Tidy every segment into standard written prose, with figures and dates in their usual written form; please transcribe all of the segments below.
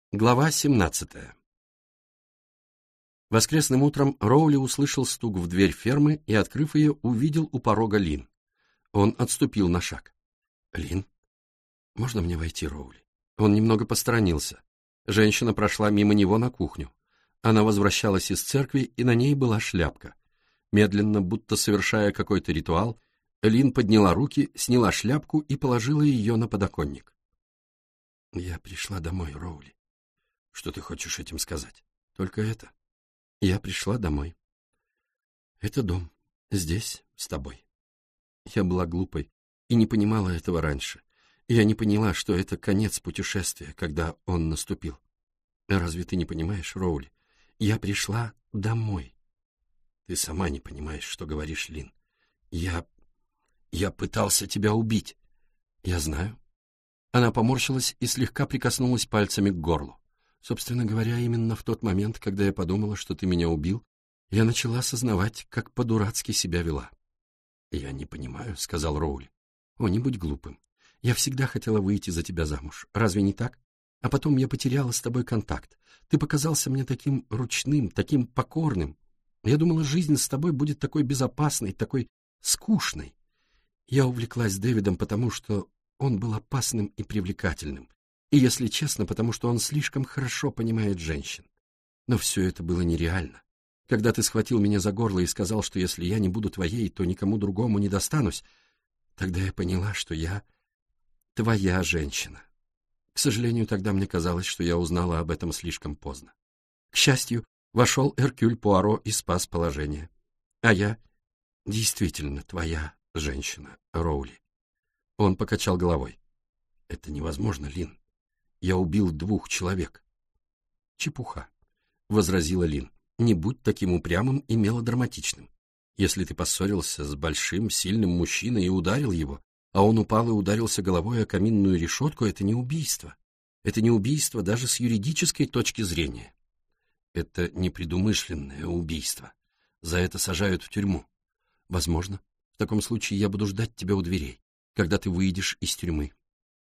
Глава 17. Воскресным утром Роули услышал стук в дверь фермы и, открыв ее, увидел у порога Лин. Он отступил на шаг. «Лин, можно мне войти, Роули?» Он немного посторонился. Женщина прошла мимо него на кухню. Она возвращалась из церкви, и на ней была шляпка. Медленно, будто совершая какой-то ритуал, Лин подняла руки, сняла шляпку и положила ее на подоконник. «Я пришла домой, Роули». «Что ты хочешь этим сказать?» «Только это. Я пришла домой. Это дом. Здесь, с тобой». Я была глупой и не понимала этого раньше. Я не поняла, что это конец путешествия, когда он наступил. Разве ты не понимаешь, Роули? Я пришла домой. Ты сама не понимаешь, что говоришь, Лин. Я пытался тебя убить. Я знаю. Она поморщилась и слегка прикоснулась пальцами к горлу. Собственно говоря, именно в тот момент, когда я подумала, что ты меня убил, я начала осознавать, как по-дурацки себя вела. «Я не понимаю», — сказал Роули. «О, не будь глупым. Я всегда хотела выйти за тебя замуж. Разве не так? А потом я потеряла с тобой контакт. Ты показался мне таким ручным, таким покорным. Я думала, жизнь с тобой будет такой безопасной, такой скучной. Я увлеклась Дэвидом, потому что он был опасным и привлекательным. И, если честно, потому что он слишком хорошо понимает женщин. Но все это было нереально. Когда ты схватил меня за горло и сказал, что если я не буду твоей, то никому другому не достанусь, тогда я поняла, что я твоя женщина. К сожалению, тогда мне казалось, что я узнала об этом слишком поздно. К счастью, вошел Эркюль Пуаро и спас положение. А я действительно твоя женщина, Роули». Он покачал головой. «Это невозможно, Лин. Я убил 2 человек». «Чепуха», — возразила Лин. «Не будь таким упрямым и мелодраматичным. Если ты поссорился с большим, сильным мужчиной и ударил его, а он упал и ударился головой о каминную решетку, это не убийство. Это не убийство даже с юридической точки зрения. Это непредумышленное убийство. За это сажают в тюрьму. Возможно, в таком случае я буду ждать тебя у дверей, когда ты выйдешь из тюрьмы.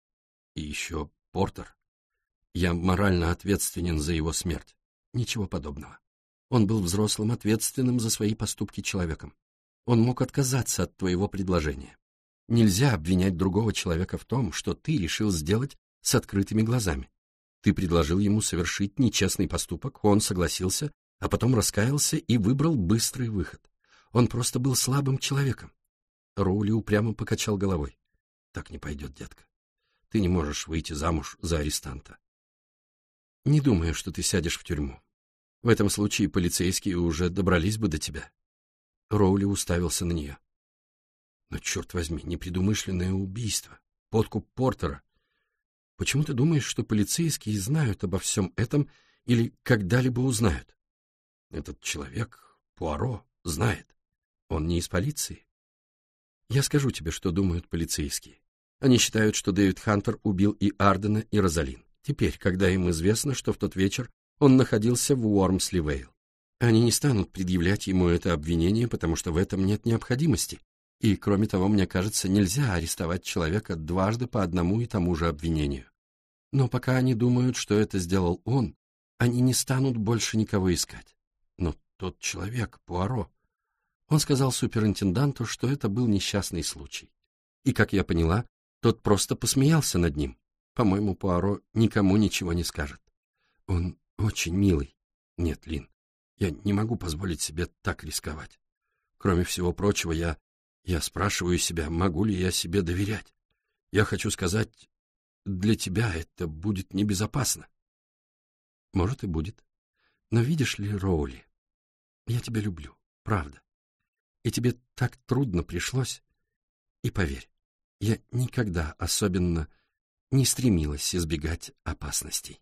И еще Портер. Я морально ответственен за его смерть. Ничего подобного. Он был взрослым, ответственным за свои поступки человеком. Он мог отказаться от твоего предложения. Нельзя обвинять другого человека в том, что ты решил сделать с открытыми глазами. Ты предложил ему совершить нечестный поступок, он согласился, а потом раскаялся и выбрал быстрый выход. Он просто был слабым человеком. Роули упрямо покачал головой. Так не пойдет, детка. Ты не можешь выйти замуж за арестанта. Не думаю, что ты сядешь в тюрьму. В этом случае полицейские уже добрались бы до тебя. Роули уставился на нее. Но, черт возьми, непредумышленное убийство, подкуп Портера. Почему ты думаешь, что полицейские знают обо всем этом или когда-либо узнают? Этот человек, Пуаро, знает. Он не из полиции. Я скажу тебе, что думают полицейские. Они считают, что Дэвид Хантер убил и Ардена, и Розалин. Теперь, когда им известно, что в тот вечер он находился в Уормсли-Вейл. Они не станут предъявлять ему это обвинение, потому что в этом нет необходимости. И, кроме того, мне кажется, нельзя арестовать человека дважды по одному и тому же обвинению. Но пока они думают, что это сделал он, они не станут больше никого искать. Но тот человек, Пуаро, он сказал суперинтенданту, что это был несчастный случай. И, как я поняла, тот просто посмеялся над ним. По-моему, Пуаро никому ничего не скажет. Он очень милый. Нет, Лин, я не могу позволить себе так рисковать. Кроме всего прочего, я спрашиваю себя, могу ли я себе доверять. Я хочу сказать, для тебя это будет небезопасно. Может, и будет. Но видишь ли, Роули, я тебя люблю, правда. И тебе так трудно пришлось. И поверь, я никогда особенно не стремилась избегать опасностей.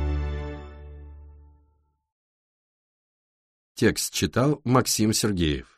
Текст читал Максим Сергеев.